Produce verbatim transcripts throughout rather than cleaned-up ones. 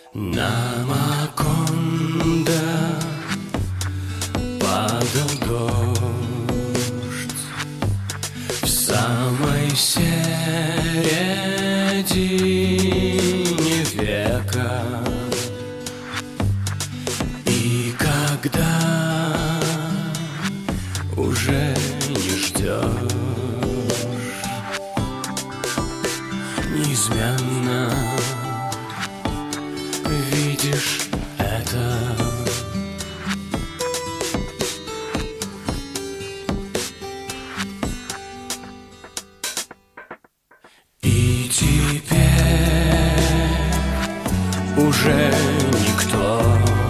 Намаконда падал дождь в самой середине века, и когда уже не ждешь, неизменно видишь это. И теперь уже никто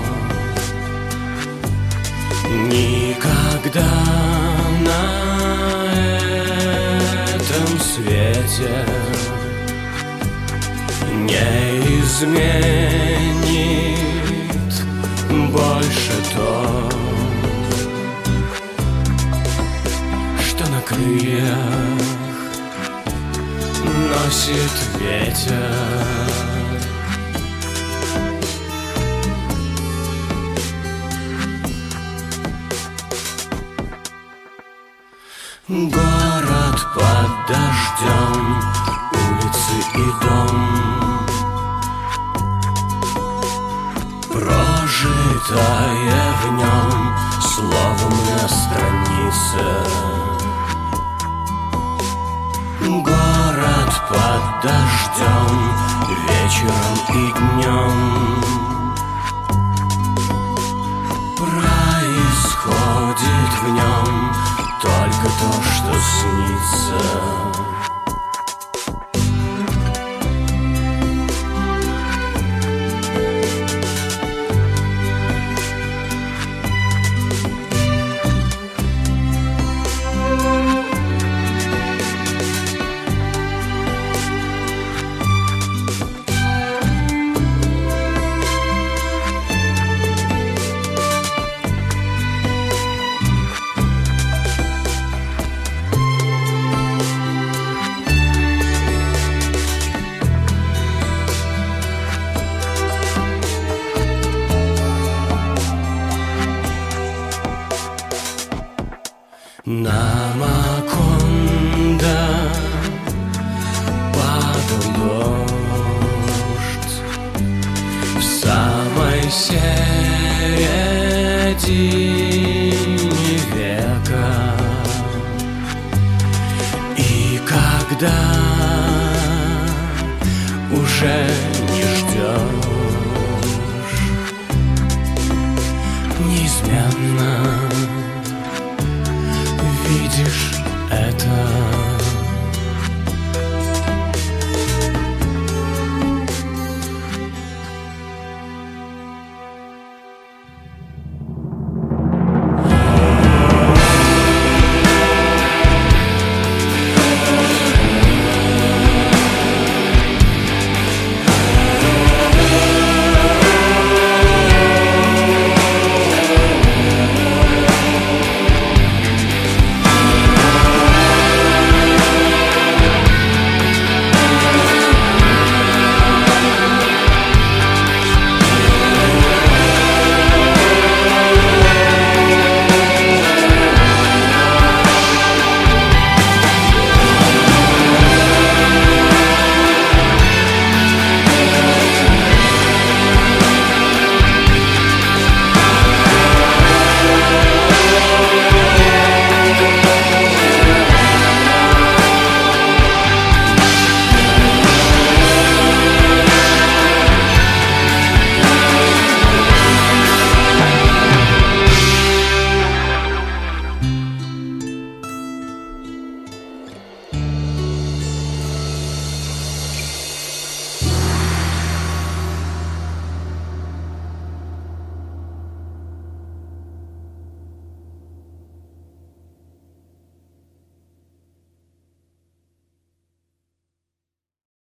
никогда на этом свете не изменит больше то, что на крыльях носит ветер. Город под дождем, улицы и дом, прожитое в нем словом на странице. Город под дождем, вечером и днем происходит в нем только то, что снится. Намаконда падал дождь в самой середине века, и когда уже не ждешь, неизменно видишь это.